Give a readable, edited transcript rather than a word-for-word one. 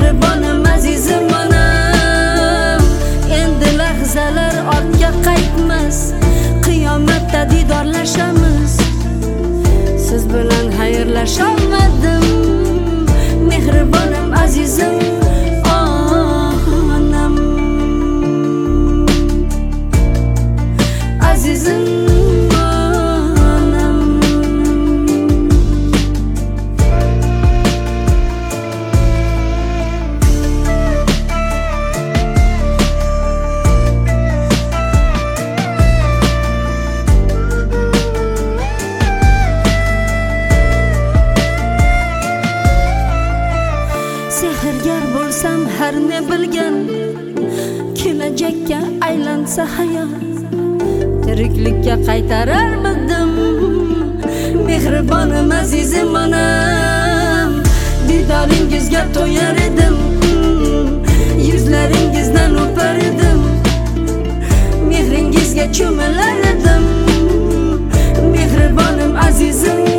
mehribonim azizim onam. Endi lahzalar ortga qaytmas, qiyomatda didorlashamiz. Siz bilan xayrlasholmadim, mehribonim azizim onam. Azizim onam. Sehrgar bo'lsam har ne bilgan, kelajakka aylansa hayot, tiriklikka qaytararmidim, mehribonim azizim onam. Didoringizga to'yar edim, yuzlaringizdan o'par edim, mehringizga cho'milar edim, mehribonim azizim